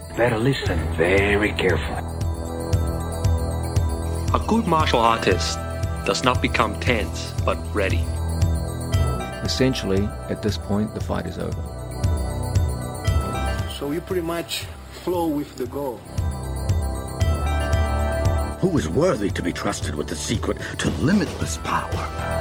Better listen very carefully. A good martial artist does not become tense, but ready. Essentially, at this point, the fight is over. So you pretty much flow with the goal. Who is worthy to be trusted with the secret to limitless power?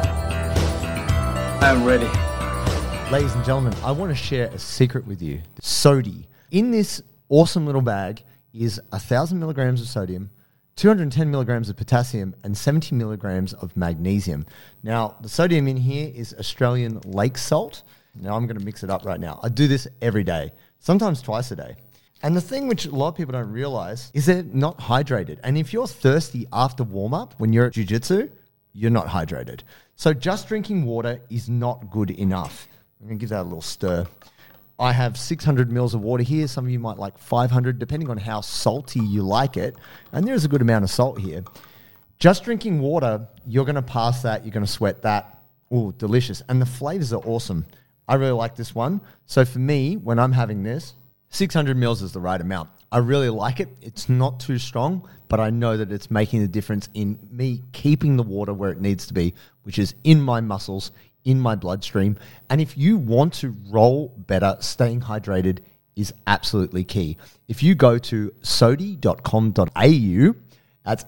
I'm ready. Ladies and gentlemen, I want to share a secret with you. Sodi. In this awesome little bag is 1,000 milligrams of sodium, 210 milligrams of potassium, and 70 milligrams of magnesium. Now, the sodium in here is Australian lake salt. Now, I'm going to mix it up right now. I do this every day, sometimes twice a day. And the thing which a lot of people don't realize is they're not hydrated. And if you're thirsty after warm-up when you're at jiu-jitsu, you're not hydrated. So just drinking water is not good enough. I'm going to give that a little stir. I have 600 mils of water here. Some of you might like 500, depending on how salty you like it. And there's a good amount of salt here. Just drinking water, you're going to pass that. You're going to sweat that. Ooh, delicious. And the flavors are awesome. I really like this one. So for me, when I'm having this, 600 mils is the right amount. I really like it. It's not too strong, but I know that it's making a difference in me keeping the water where it needs to be, which is in my muscles, in my bloodstream. And if you want to roll better, staying hydrated is absolutely key. If you go to sodi.com.au, that's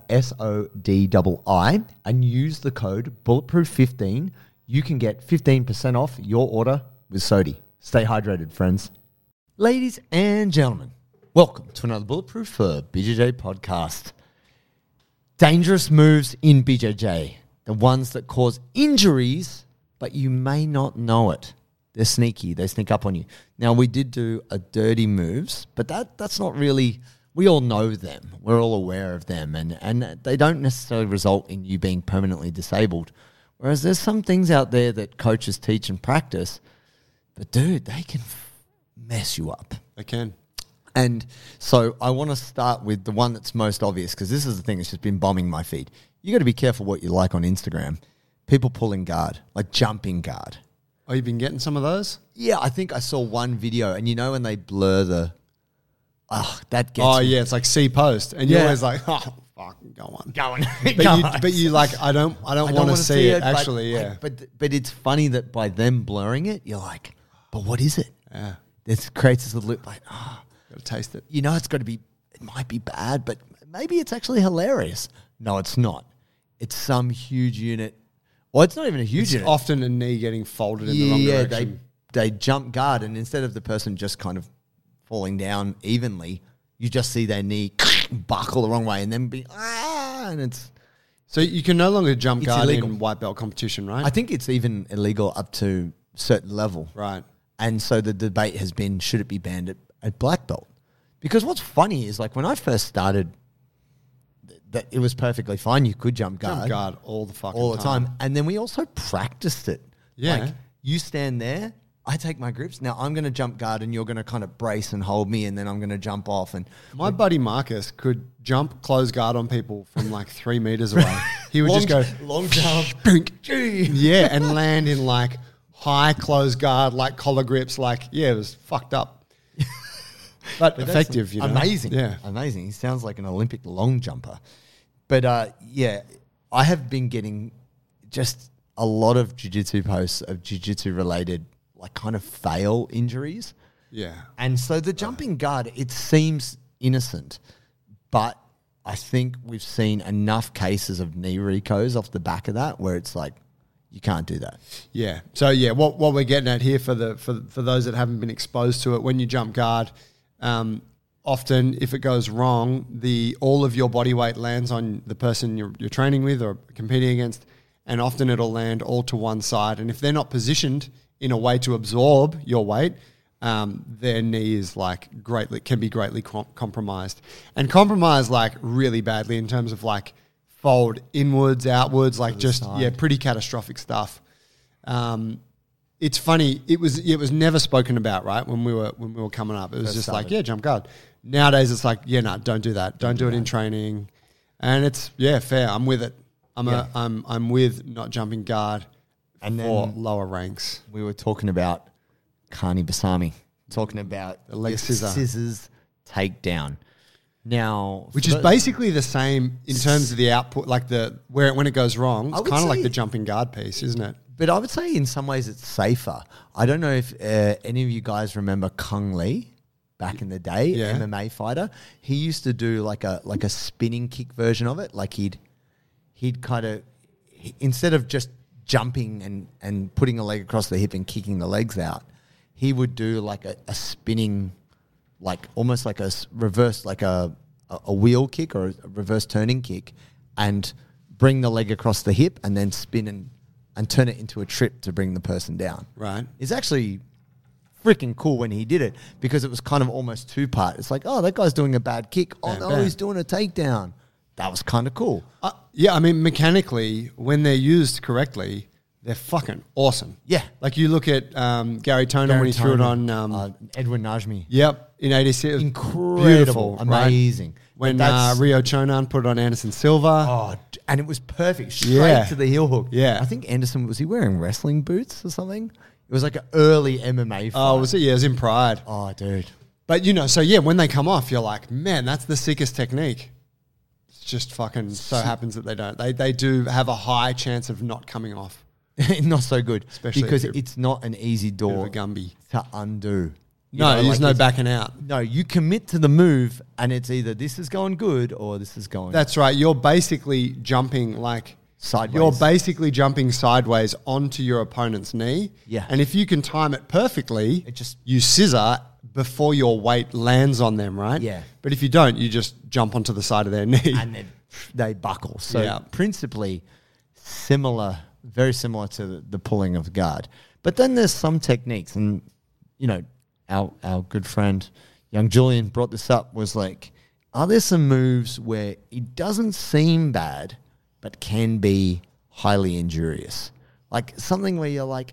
SODII, and use the code Bulletproof15, you can get 15% off your order with Sodi. Stay hydrated, friends. Ladies and gentlemen, welcome to another Bulletproof for BJJ podcast. Dangerous moves in BJJ, the ones that cause injuries, but you may not know it. They're sneaky. They sneak up on you. Now, we did do a dirty moves, but that's not really... We all know them. We're all aware of them, and they don't necessarily result in you being permanently disabled. Whereas there's some things out there that coaches teach and practice, but dude, they can mess you up. They can. And so I want to start with the one that's most obvious, because this is the thing that's just been bombing my feed. You got to be careful what you like on Instagram. People pulling guard, like jumping guard. Oh, you've been getting some of those? Yeah, I think I saw one video, and you know when they blur the... that gets me. Yeah, it's like C post. And you're always like, oh, fucking go on. Go on. But you like, I don't want to see it, actually, yeah. But it's funny that by them blurring it, you're like, but what is it? Yeah. This creates this loop like, got to taste it. You know it might be bad, but maybe it's actually hilarious. No, it's not. It's some huge unit. Well, it's not even a huge unit. Often a knee getting folded in the wrong direction. They jump guard, and instead of the person just kind of falling down evenly, you just see their knee buckle the wrong way and then and it's... So you can no longer jump guard illegal in white belt competition, right? I think it's even illegal up to a certain level. Right. And so the debate has been, should it be banned at black belt? Because what's funny is, like, when I first started, that it was perfectly fine. You could jump guard. Jump guard all the time. And then we also practiced it. Yeah. Like, you stand there, I take my grips. Now I'm going to jump guard and you're going to kind of brace and hold me, and then I'm going to jump off. And my buddy Marcus could jump close guard on people from like 3 meters away. He would just go long jump, yeah, and land in like high close guard, like collar grips. Like, yeah, it was fucked up, but effective. You know? Amazing, yeah, amazing. He sounds like an Olympic long jumper. But yeah, I have been getting just a lot of jiu-jitsu posts of jiu-jitsu related, like, kind of fail injuries. Yeah. And so the jumping guard, it seems innocent, but I think we've seen enough cases of knee recos off the back of that where it's like, you can't do that. Yeah. So yeah, what we're getting at here for those that haven't been exposed to it, when you jump guard, often if it goes wrong, all of your body weight lands on the person you're training with or competing against, and often it'll land all to one side. And if they're not positioned in a way to absorb your weight, their knee is can be greatly compromised, and compromised like really badly in terms of like fold inwards, outwards, like just pretty catastrophic stuff. It's funny. It was never spoken about, right? When we were coming up, it was just like, yeah, jump guard. Nowadays, it's like, yeah, no, don't do that. Don't do it in training, and it's fair. I'm with it. I'm with not jumping guard. And for lower ranks. We were talking about Carney Basami, talking about the leg scissors, takedown. Now, Which is basically the same in terms of the output, like when it goes wrong, I it's would kind of like say- the jumping guard piece, isn't it? but I would say in some ways it's safer. I don't know if any of you guys remember Kung Lee back in the day, Yeah. MMA fighter. He used to do like a spinning kick version of it. Like he'd kind of, instead of just jumping and putting a leg across the hip and kicking the legs out, he would do like a spinning, like almost like a reverse, like a wheel kick or a reverse turning kick, and bring the leg across the hip and then spin and turn it into a trip to bring the person down. Right. It's actually freaking cool when he did it because it was kind of almost two-part. It's like, oh, that guy's doing a bad kick. Oh, Bam, no, bam. he's doing a takedown. That was kind of cool. Yeah, I mean, mechanically, when they're used correctly, they're fucking awesome. Yeah. Like you look at Gary Tonin when he threw it on. Edwin Najmi. Yep, in 86. Incredible. Beautiful. right? Amazing. When But that's- Rio Chonan put it on Anderson Silva. Oh, and it was perfect. Straight Yeah. to the heel hook. Yeah. I think Anderson, was he wearing wrestling boots or something? It was like an early MMA fight. Oh, was it? Yeah, it was in Pride. Oh, dude. But, so yeah, when they come off, you're like, man, that's the sickest technique. It's just fucking so happens that they don't. They do have a high chance of not coming off. Not so good. Especially because if you're it's not an easy Bit of door a Gumby. to undo. You No, know, there's like no it's- backing out. No, you commit to the move, and it's either this is going good or this is going That's right. You're basically jumping like sideways. You're basically jumping sideways onto your opponent's knee. Yeah. And if you can time it perfectly, It just- you scissor before your weight lands on them, right? Yeah. But if you don't, you just jump onto the side of their knee. and then they buckle. So Yeah. principally similar, very similar to the pulling of the guard. But then there's some techniques, and our good friend young Julian brought this up, was like, are there some moves where it doesn't seem bad but can be highly injurious? Like something where you're like,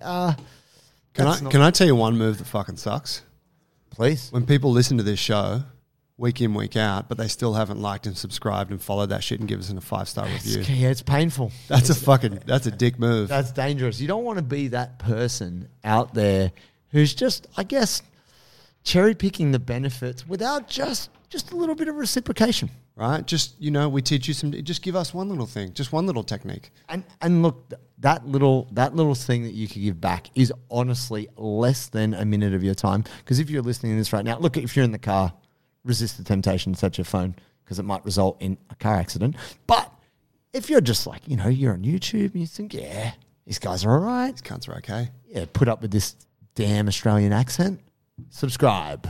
Can I tell you one move that fucking sucks? please. When people listen to this show week in, week out, but they still haven't liked and subscribed and followed that shit and give us a 5-star review. Yeah, it's painful. That's a dick move. That's dangerous. You don't want to be that person out there who's just, I guess, cherry picking the benefits without just a little bit of reciprocation. Right? Just, we teach you just give us one little thing, just one little technique. And look, that little thing that you could give back is honestly less than a minute of your time. Because if you're listening to this right now, look, if you're in the car, resist the temptation to touch your phone because it might result in a car accident. But if you're just like, you're on YouTube and you think, yeah, these guys are all right. These cunts are okay. Yeah, put up with this damn Australian accent, subscribe.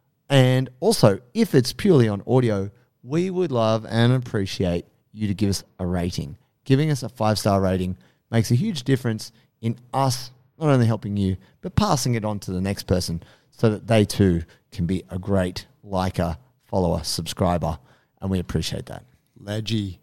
And also, if it's purely on audio, we would love and appreciate you to give us a rating. Giving us a 5-star rating makes a huge difference in us not only helping you, but passing it on to the next person so that they too can be a great liker, follower, subscriber. And we appreciate that. Leggy.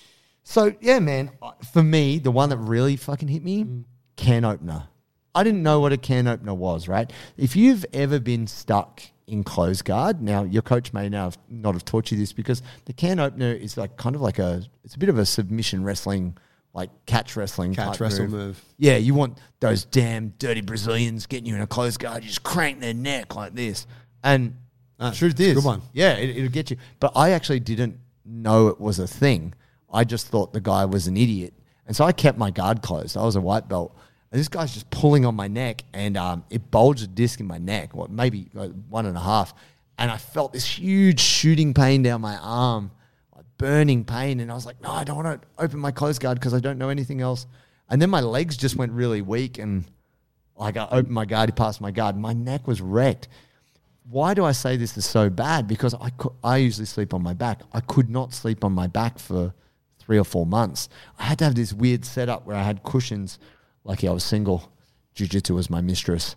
So, yeah, man, for me, the one that really fucking hit me, can opener. I didn't know what a can opener was, right? If you've ever been stuck in close guard, now your coach may not have taught you this, because the can opener is like kind of like it's a bit of a submission wrestling, like catch wrestling Catch type wrestle move. Yeah, you want those damn dirty Brazilians getting you in a close guard, you just crank their neck like this. And truth it's a is, good one. yeah, it'll get you. But I actually didn't know it was a thing. I just thought the guy was an idiot. And so I kept my guard closed. I was a white belt. And this guy's just pulling on my neck, and it bulged a disc in my neck, maybe like 1.5. And I felt this huge shooting pain down my arm, like burning pain. And I was like, no, I don't want to open my closed guard because I don't know anything else. And then my legs just went really weak, and like I opened my guard, he passed my guard. My neck was wrecked. Why do I say this is so bad? Because I usually sleep on my back. I could not sleep on my back for 3 or 4 months. I had to have this weird setup where I had cushions. Lucky I was single. Jiu-jitsu was my mistress.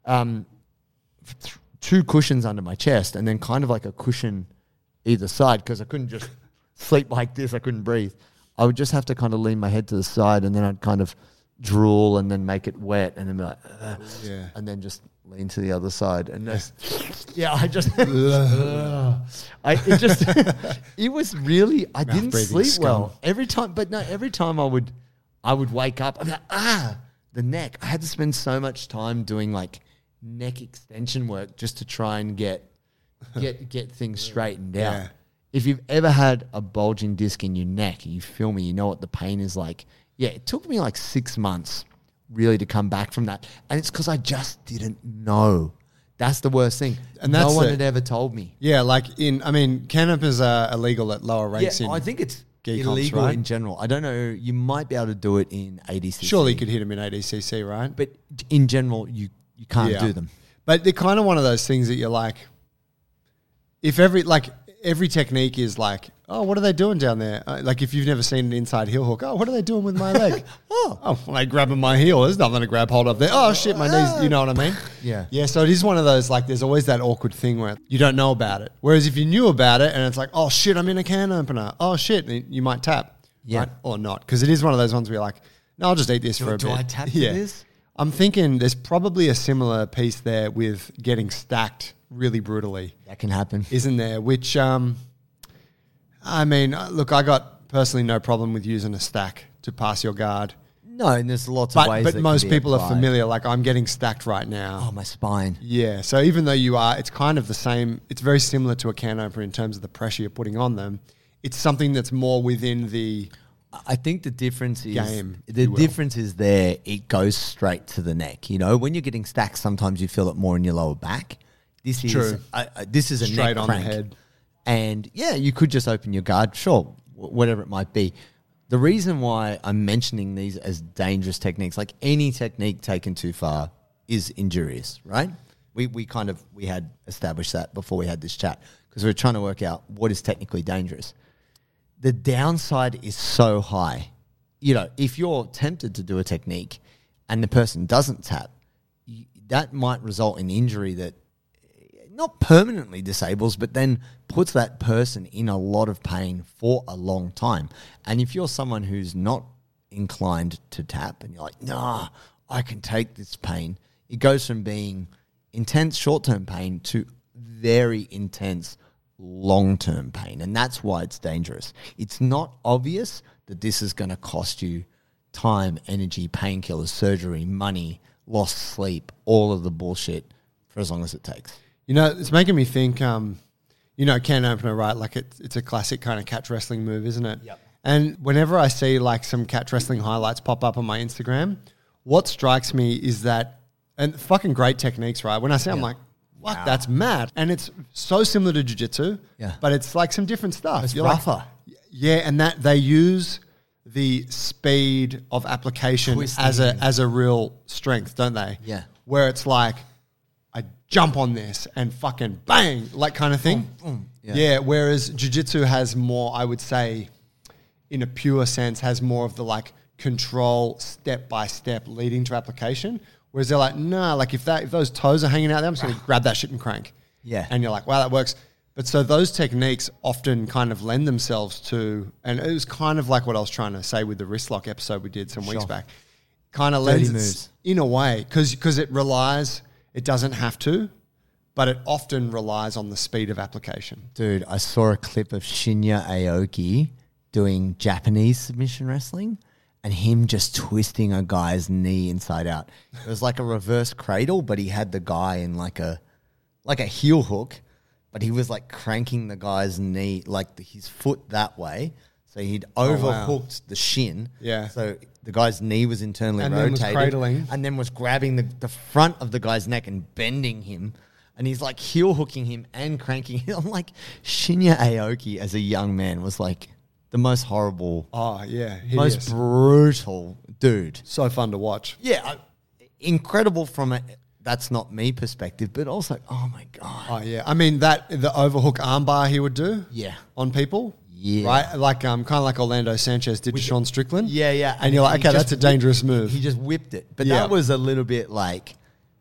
2 cushions under my chest, and then kind of like a cushion either side, because I couldn't just sleep like this. I couldn't breathe. I would just have to kind of lean my head to the side, and then I'd kind of drool and then make it wet, and then be like, Yeah. and then just lean to the other side. And I just, it was really, I didn't breathing sleep scum. well every time. But no, every time I would wake up, I'd be like, the neck. I had to spend so much time doing like neck extension work just to try and get get things straightened out. Yeah. If you've ever had a bulging disc in your neck, you feel me, you know what the pain is like. Yeah, it took me like 6 months really to come back from that. And it's because I just didn't know. That's the worst thing. And that's no one the- had ever told me. Yeah, like cannabis are illegal at lower rates. Yeah, in I think it's gi comps, illegal right? in general. I don't know. You might be able to do it in ADCC. Surely you could hit them in ADCC, right? But in general, you can't do them. But they're kind of one of those things that you're like, if every technique is like, oh, what are they doing down there? Like if you've never seen an inside heel hook, oh, what are they doing with my leg? oh, well, they grabbing my heel. There's nothing to grab hold of there. Oh shit, my knees. You know what I mean? Yeah. Yeah. So it is one of those, like, there's always that awkward thing where you don't know about it. Whereas if you knew about it and it's like, oh shit, I'm in a can opener. Oh shit, and you might tap. Yeah. Right? Or not. Because it is one of those ones where you're like, no, I'll just eat this for a bit. Do I tap to yeah. this? I'm thinking there's probably a similar piece there with getting stacked really brutally, That can happen. isn't there? Which, I mean, look, I got personally no problem with using a stack to pass your guard. No, and there's lots of ways. But that most can be people are applied. familiar. Like, I'm getting stacked right now. Oh, my spine. Yeah. So even though you are, it's kind of the same. It's very similar to a can opener in terms of the pressure you're putting on them. It's something that's more within the I think the difference is game, if the you will. difference is there. It goes straight to the neck. You know, when you're getting stacked, sometimes you feel it more in your lower back. This is True. this is a Straight neck on the crank. head. And yeah, you could just open your guard, sure, whatever it might be. The reason why I'm mentioning these as dangerous techniques, like any technique taken too far, is injurious, right? We had established that before we had this chat because we were trying to work out what is technically dangerous. The downside is so high. You know, if you're tempted to do a technique and the person doesn't tap, that might result in injury that not permanently disables, but then puts that person in a lot of pain for a long time. And if you're someone who's not inclined to tap and you're like, nah, I can take this pain, it goes from being intense short-term pain to very intense long-term pain. And that's why it's dangerous. It's not obvious that this is going to cost you time, energy, painkillers, surgery, money, lost sleep, all of the bullshit for as long as it takes. You know, it's making me think, can opener, right? Like it's a classic kind of catch wrestling move, isn't it? Yep. And whenever I see like some catch wrestling highlights pop up on my Instagram, what strikes me is that, and fucking great techniques, right? When I say, I'm like, what? That's mad. And it's so similar to jiu-jitsu, but it's like some different stuff. It's You're rougher. Like, yeah, and that they use the speed of application Twisting. as a real strength, don't they? Yeah. Where it's like, I jump on this and fucking bang, like kind of thing. Yeah. Whereas jiu-jitsu has more, I would say, in a pure sense, has more of the like control step by step leading to application. Whereas they're like, nah, like if those toes are hanging out there, I'm just going to grab that shit and crank. Yeah. And you're like, wow, that works. But so those techniques often kind of lend themselves to, and it was kind of like what I was trying to say with the wrist lock episode we did some weeks back. Kind of Dirty lends moves. in a way, because it relies, it doesn't have to, but it often relies on the speed of application. Dude, I saw a clip of Shinya Aoki doing Japanese submission wrestling and him just twisting a guy's knee inside out. It was like a reverse cradle, but he had the guy in like a heel hook, but he was like cranking the guy's knee, like his foot that way. So he'd overhooked the shin. Yeah. So the guy's knee was internally And then rotated. was cradling. And then was grabbing the front of the guy's neck and bending him. And he's like heel hooking him and cranking him. I'm like, Shinya Aoki as a young man was like the most horrible, Oh, yeah. most Hideous. brutal dude. So fun to watch. Yeah, incredible from a that's not me perspective, but also, oh my God. Oh, yeah. I mean, the overhook armbar he would do Yeah. on people. Yeah. Right? Like, kind of like Orlando Sanchez did to Sean Strickland. Yeah, yeah. And you're like, he okay, just that's a dangerous move. He just whipped it. But Yeah. that was a little bit like,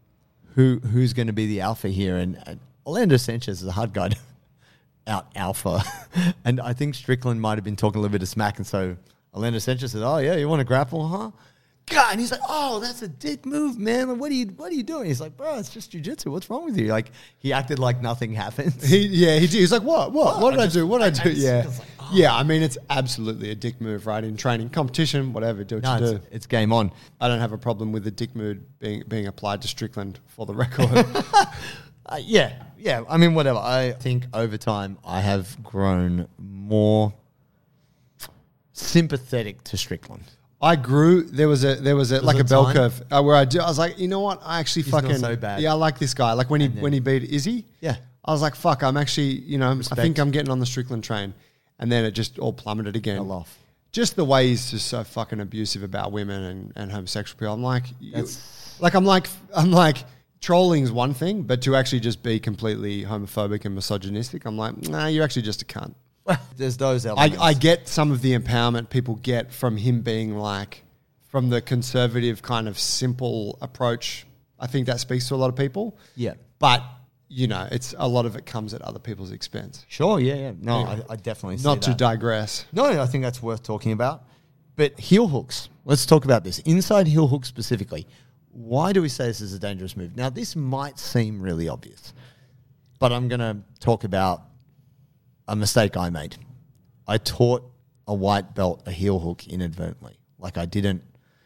who's going to be the alpha here? And Orlando Sanchez is a hard guy to out alpha. And I think Strickland might have been talking a little bit of smack. And so Orlando Sanchez said, oh, yeah, you want to grapple, huh? God, and he's like, oh, that's a dick move, man. Like, what are you doing? He's like, bro, it's just jiu-jitsu. What's wrong with you? Like, he acted like nothing happened. He did. He's like, what? What did I do? What did I do? Yeah. just like, oh. Yeah, I mean, it's absolutely a dick move, right? In training, competition, whatever, do what No, you do. it's game on. I don't have a problem with the dick move being applied to Strickland, for the record. Yeah, Yeah, I mean, whatever. I think over time I have grown more sympathetic to Strickland. I grew. There was a like a a bell time? curve where I was like, you know what? I actually He's not fucking so bad. Yeah, I like this guy. Like when he beat Izzy. Yeah. I was like, fuck. I'm actually, I think Respect. I'm getting on the Strickland train, and then it just all plummeted again. Fell off. Just the way he's just so fucking abusive about women and homosexual people. I'm like, I'm like, trolling's one thing, but to actually just be completely homophobic and misogynistic, I'm like, nah, you're actually just a cunt. There's those elements. I get some of the empowerment people get from him being like, from the conservative kind of simple approach. I think that speaks to a lot of people. Yeah. But, it's a lot of it comes at other people's expense. Sure, yeah. No, I definitely see Not to that. digress. No, I think that's worth talking about. But heel hooks, let's talk about this. Inside heel hook specifically, why do we say this is a dangerous move? Now, this might seem really obvious, but I'm going to talk about a mistake I made. I taught a white belt a heel hook inadvertently. Like I didn't.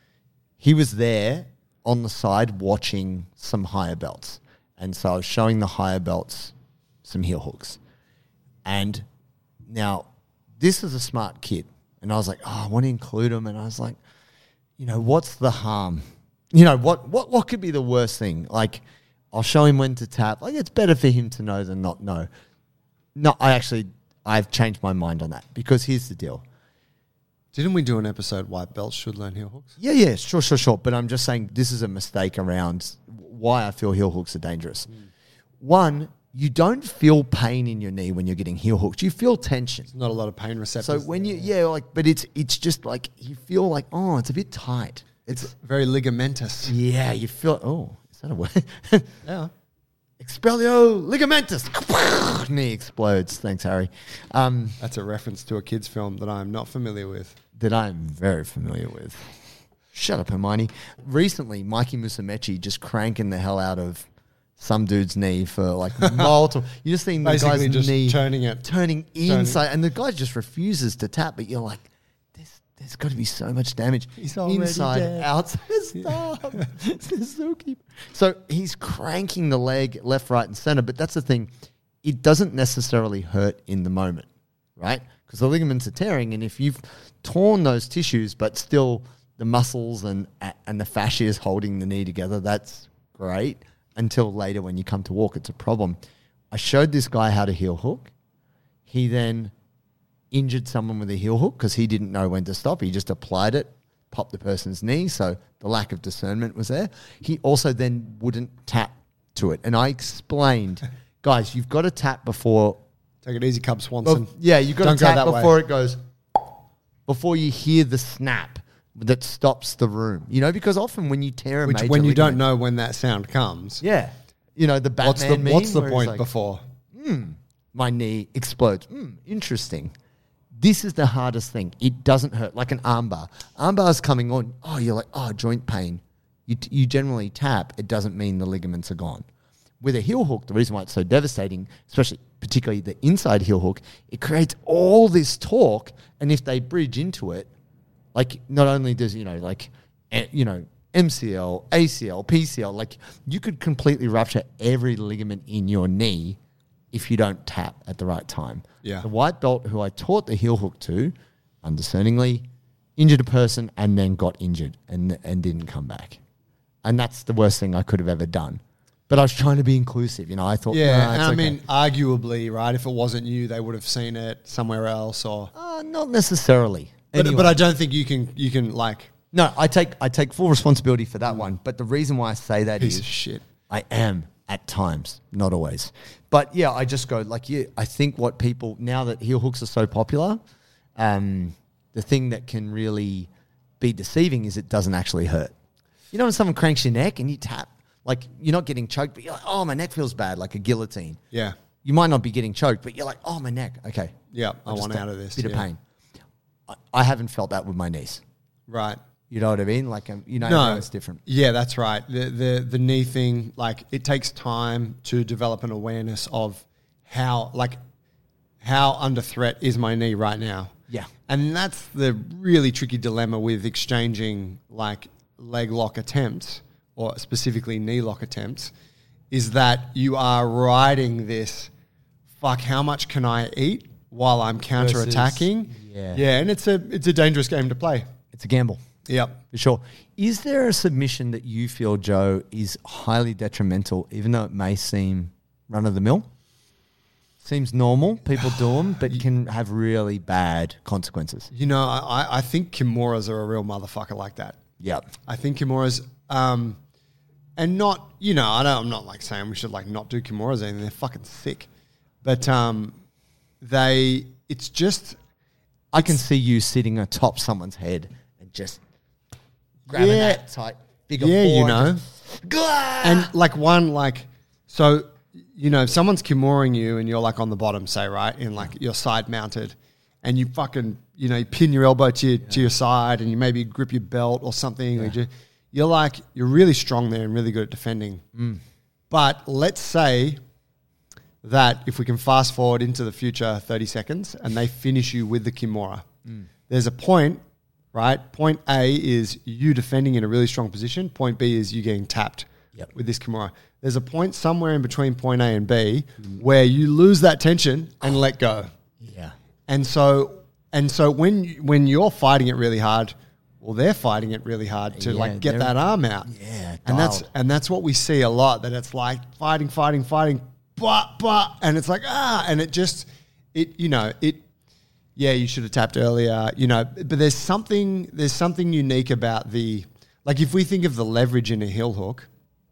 He was there on the side watching some higher belts. And so I was showing the higher belts some heel hooks. And now this is a smart kid. And I was like, I want to include him. And I was like, what's the harm? What could be the worst thing? Like, I'll show him when to tap. Like, it's better for him to know than not know. No, I've changed my mind on that because here's the deal. Didn't we do an episode white belts should learn heel hooks? Yeah, sure. But I'm just saying this is a mistake around why I feel heel hooks are dangerous. One, you don't feel pain in your knee when you're getting heel hooked. You feel tension. There's not a lot of pain receptors. So when but it's just like you feel like, it's a bit tight. It's very ligamentous. Yeah, you feel, is that a word? Yeah. Expelio ligamentus. Knee explodes. Thanks, Harry. That's a reference to a kid's film that I'm not familiar with. That I'm very familiar with. Shut up, Hermione. Recently, Mikey Musumeci just cranking the hell out of some dude's knee for like multiple. You just seen the Basically guy's just knee turning inside, and the guy just refuses to tap. But you're like, there's got to be so much damage. He's already inside, dead. outside. Stop. So he's cranking the leg left, right, and center. But that's the thing. It doesn't necessarily hurt in the moment, right? Because the ligaments are tearing, and if you've torn those tissues, but still the muscles and the fascia is holding the knee together, that's great. Until later when you come to walk, it's a problem. I showed this guy how to heel hook. He then injured someone with a heel hook because he didn't know when to stop. He just applied it, popped the person's knee, so the lack of discernment was there. He also then wouldn't tap to it. And I explained, guys, you've got to tap before... Take it easy, Cub Swanson. You've got Don't to go tap that before way. it goes... Before you hear the snap that stops the room. Because often when you tear a major When you don't ligament- know when that sound comes. Yeah. The Batman meme What's the where it's point like, before? my knee explodes. Interesting. This is the hardest thing. It doesn't hurt like an armbar. Armbar's coming on. You're like, joint pain. You generally tap. It doesn't mean the ligaments are gone. With a heel hook, the reason why it's so devastating, particularly the inside heel hook, it creates all this torque. And if they bridge into it, like not only does, MCL, ACL, PCL, like you could completely rupture every ligament in your knee if you don't tap at the right time. Yeah. The white belt who I taught the heel hook to, undiscerningly, injured a person and then got injured and didn't come back. And that's the worst thing I could have ever done. But I was trying to be inclusive, I thought, Yeah, and it's I okay. mean, arguably, right, if it wasn't you, they would have seen it somewhere else or... Not necessarily. Anyway. But I don't think you can like... No, I take full responsibility for that one. But the reason why I say that Piece is of shit. I am at times, not always. But yeah, I just go like, I think what people, now that heel hooks are so popular, the thing that can really be deceiving is it doesn't actually hurt. When someone cranks your neck and you tap, like you're not getting choked, but you're like, my neck feels bad, like a guillotine. Yeah. You might not be getting choked, but you're like, my neck. Okay. Yeah, I Just want a out of this. Bit of yeah. pain. I haven't felt that with my knees. Right. You know what I mean? Like, No, everyone's different. Yeah, that's right. The knee thing, like it takes time to develop an awareness of how under threat is my knee right now. Yeah. And that's the really tricky dilemma with exchanging like leg lock attempts or specifically knee lock attempts is that you are riding this, fuck, how much can I eat while I'm counterattacking? Yeah, and it's a dangerous game to play. It's a gamble. Yep. For sure. Is there a submission that you feel, Joe, is highly detrimental, even though it may seem run-of-the-mill? Seems normal, people do them, but can have really bad consequences. You know, I think Kimuras are a real motherfucker like that. Yep. I think Kimuras, and not, you know, I'm not like saying we should like not do Kimuras or anything. They're fucking sick. But it's just... I can see you sitting atop someone's head and just grabbing that tight, bigger yeah, board. you know. And like so, you know, if someone's Kimuring you and you're like on the bottom, say, right, and like you're side mounted and you fucking, you know, you pin your elbow to your side and you maybe grip your belt or something. Or you're really strong there and really good at defending. But let's say that if we can fast forward into the future 30 seconds and they finish you with the Kimura, there's a point, right? Point A is you defending in a really strong position. Point B is you getting tapped with this Kimura. There's a point somewhere in between point A and B where you lose that tension and let go. Yeah. And so when you're fighting it really hard, well, they're fighting it really hard to like get that arm out. Yeah. And that's what we see a lot, that it's like fighting, but, and it's like, and you should have tapped earlier, you know, but there's something unique about like if we think of the leverage in a heel hook,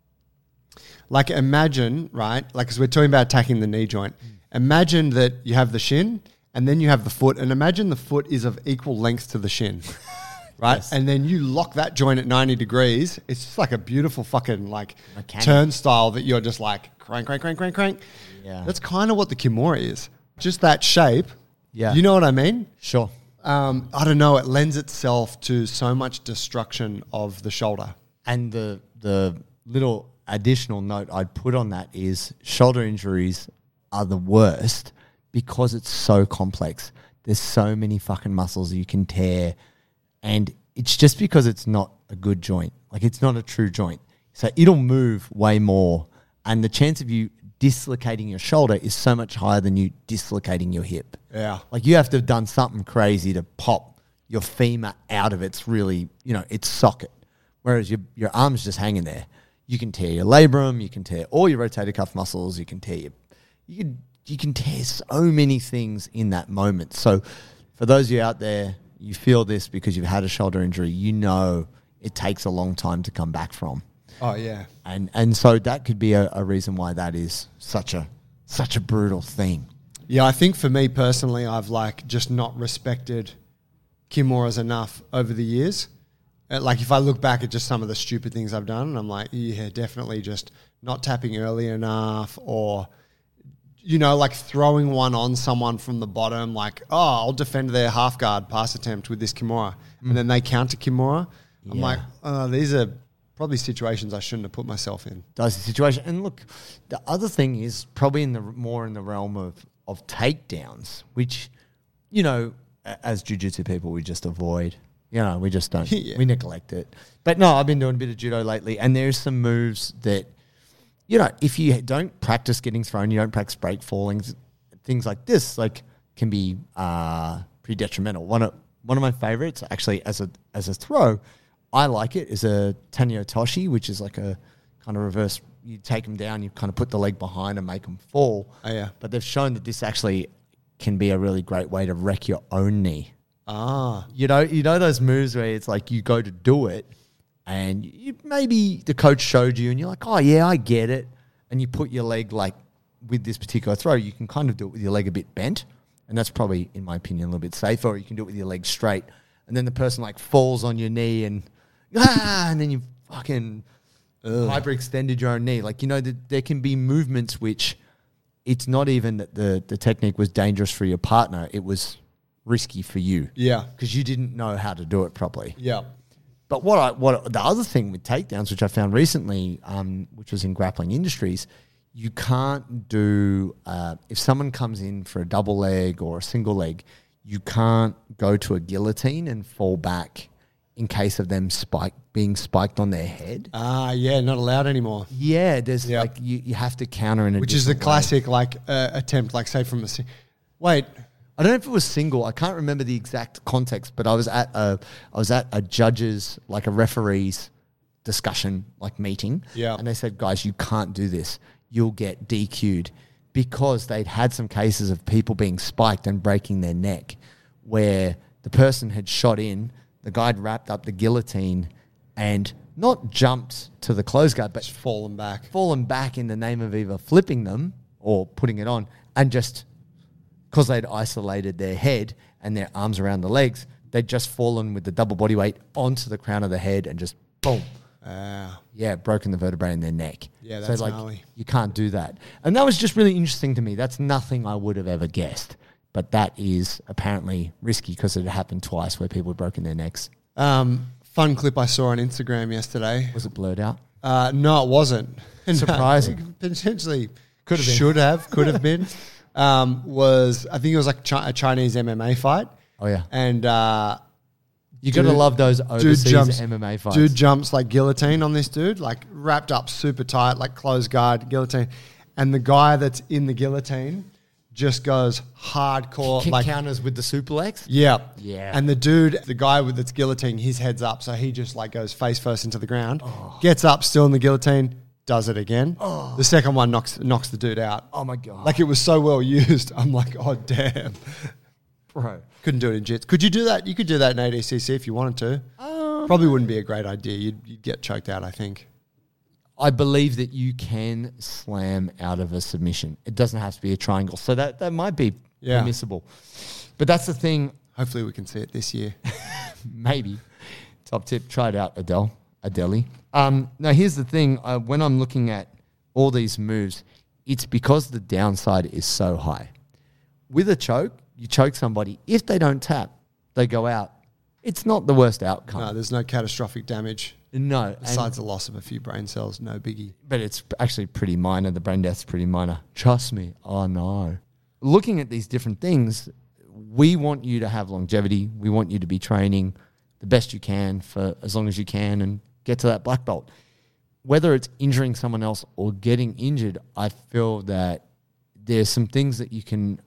like imagine, right, like because we're talking about attacking the knee joint, imagine that you have the shin and then you have the foot, and imagine the foot is of equal length to the shin. Right? Yes. And then you lock that joint at 90 degrees. It's just like a beautiful fucking like turnstile that you're just like crank. Yeah. That's kind of what the Kimura is. Just that shape. Yeah. You know what I mean? Sure. I don't know. It lends itself to so much destruction of the shoulder. And the little additional note I'd put on that is shoulder injuries are the worst because it's so complex. There's so many fucking muscles you can tear. And it's just because it's not a good joint. Like, it's not a true joint. So it'll move way more. And the chance of you dislocating your shoulder is so much higher than you dislocating your hip. Yeah. Like, you have to have done something crazy to pop your femur out of its really, you know, its socket. Whereas your arm's just hanging there. You can tear your labrum. You can tear all your rotator cuff muscles. You can tear you can tear so many things in that moment. So for those of you out there, you feel this because you've had a shoulder injury, you know it takes a long time to come back from. Oh, yeah. And so that could be a reason why that is such a brutal thing. Yeah, I think for me personally, I've like just not respected Kimuras enough over the years. Like if I look back at just some of the stupid things I've done, and I'm like, yeah, definitely just not tapping early enough, or... you know, like throwing one on someone from the bottom, like, oh, I'll defend their half guard pass attempt with this Kimura. And then they counter Kimura. Yeah. I'm like, these are probably situations I shouldn't have put myself in. That's the situation. And look, the other thing is probably more in the realm of takedowns, which, you know, as jiu-jitsu people, we just avoid. You know, we just don't. We neglect it. But no, I've been doing a bit of judo lately, and there's some moves that, you know, if you don't practice getting thrown, you don't practice break fallings, things like this, like, can be pretty detrimental. One of my favorites, actually, as a throw, I like it, is a Tanyo Toshi, which is like a kind of reverse. You take them down, you kind of put the leg behind and make them fall. Oh, yeah. But they've shown that this actually can be a really great way to wreck your own knee. You know those moves where it's like you go to do it, and maybe the coach showed you and you're like, oh, yeah, I get it. And you put your leg, like, with this particular throw, you can kind of do it with your leg a bit bent. And that's probably, in my opinion, a little bit safer. Or you can do it with your leg straight. And then the person, like, falls on your knee and then you fucking hyperextended your own knee. Like, you know, there can be movements which it's not even that the technique was dangerous for your partner. It was risky for you. Yeah. Because you didn't know how to do it properly. Yeah. But what the other thing with takedowns, which I found recently, which was in Grappling Industries, you can't do if someone comes in for a double leg or a single leg, you can't go to a guillotine and fall back in case of them being spiked on their head. Yeah, not allowed anymore. Yeah, there's Yep. like you have to counter in a Which is the different way. classic attempt, like say from a. Wait, I don't know if it was single. I can't remember the exact context, but I was at a judge's, like a referee's discussion, like meeting. Yeah. And they said, guys, you can't do this. You'll get DQ'd, because they'd had some cases of people being spiked and breaking their neck, where the person had shot in, the guy had wrapped up the guillotine and not jumped to the close guard, but fallen back in the name of either flipping them or putting it on, and just because they'd isolated their head and their arms around the legs, they'd just fallen with the double body weight onto the crown of the head and just boom. Yeah, broken the vertebrae in their neck. Yeah, that's so like gnarly. you can't do that. And that was just really interesting to me. That's nothing I would have ever guessed. But that is apparently risky because it happened twice where people had broken their necks. Fun clip I saw on Instagram yesterday. Was it blurred out? No, it wasn't. Surprising. Potentially Could have been. could have been. I think it was like a Chinese MMA fight. Oh, yeah. And You got to love those overseas jumps, MMA fights. Dude jumps like guillotine on this dude, like wrapped up super tight, like closed guard guillotine. And the guy that's in the guillotine just goes hardcore. Kick like counters with the suplex. Yeah. Yeah. And the guy that's guillotining, his head's up. So he just like goes face first into the ground, gets up still in the guillotine, does it again. The second one knocks the dude out. Oh, my God. Like it was so well used. I'm like, oh, damn. Bro. Couldn't do it in jits. Could you do that? You could do that in ADCC if you wanted to. Probably wouldn't be a great idea. You'd get choked out, I think. I believe that you can slam out of a submission. It doesn't have to be a triangle. So that might be permissible. But that's the thing. Hopefully we can see it this year. Maybe. Top tip, try it out, Adeli. Now, here's the thing. When I'm looking at all these moves, it's because the downside is so high. With a choke, you choke somebody. If they don't tap, they go out. It's not the worst outcome. No, there's no catastrophic damage. No. Besides the loss of a few brain cells, no biggie. But it's actually pretty minor. The brain death's pretty minor. Trust me. Oh, no. Looking at these different things, we want you to have longevity. We want you to be training the best you can for as long as you can and get to that black belt. Whether it's injuring someone else or getting injured, I feel that there's some things that you can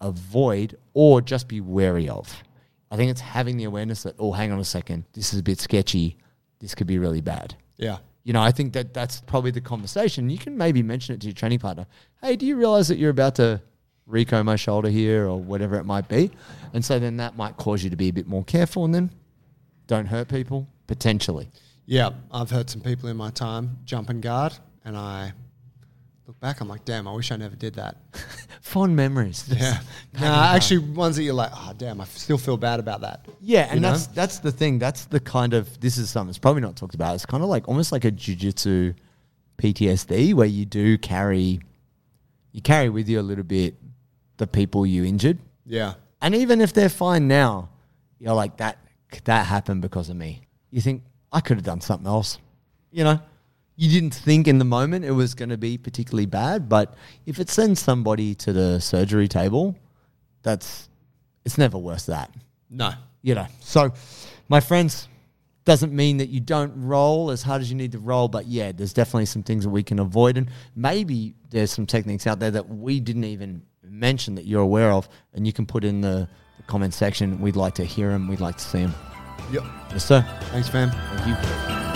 avoid or just be wary of. I think it's having the awareness that, oh, hang on a second, this is a bit sketchy. This could be really bad. Yeah. You know, I think that's probably the conversation. You can maybe mention it to your training partner. Hey, do you realize that you're about to Rico my shoulder here or whatever it might be? And so then that might cause you to be a bit more careful and then don't hurt people, potentially. Yeah, I've hurt some people in my time jump and guard, and I look back, I'm like, damn, I wish I never did that. Fond memories. Yeah. Nah, actually, ones that you're like, oh, damn, I still feel bad about that. Yeah, and You know? that's the thing. That's the kind of, this is something that's probably not talked about. It's kind of like almost like a jiu-jitsu PTSD where you carry with you a little bit the people you injured. Yeah. And even if they're fine now, you're like, that happened because of me. You think, I could have done something else. You know, you didn't think in the moment it was going to be particularly bad, but if it sends somebody to the surgery table, it's never worth that. No. You know, so my friends, doesn't mean that you don't roll as hard as you need to roll, but yeah, there's definitely some things that we can avoid, and maybe there's some techniques out there that we didn't even mention that you're aware of, and you can put in the comment section. We'd like to hear them. We'd like to see them. Yep. Yes, sir. Thanks, fam. Thank you.